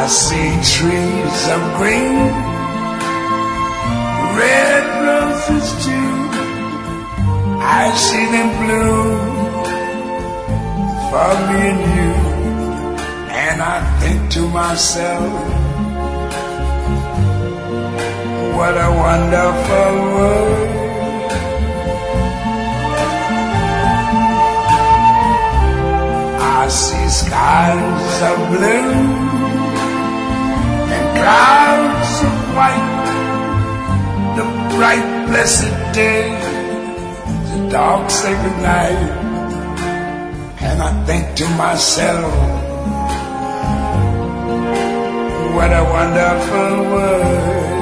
see trees of green, red roses too. I see them bloom for me and you. And I think to myself, what a wonderful world. I see skies of blue and clouds of white, the bright blessed day, the dark sacred night. And I think to myself, what a wonderful world.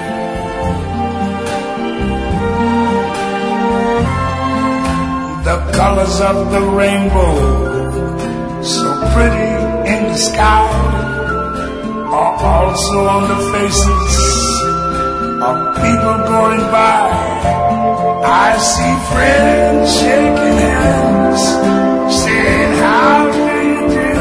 The colors of the rainbow, so pretty in the sky, are also on the faces of people going by. I see friends shaking hands, saying, how do you do?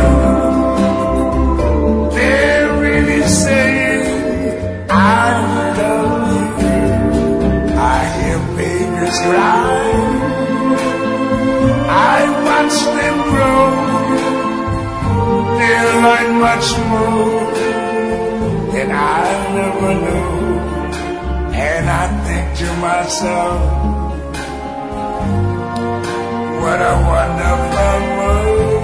They're really saying, I love you. I hear babies cry, I watch them grow. They'll learn much more than I never knew. And I think to myself, what a wonderful world.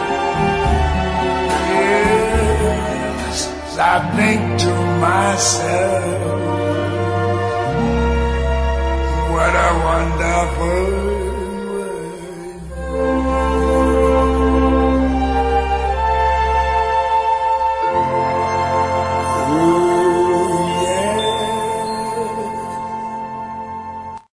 Yes, I think to myself,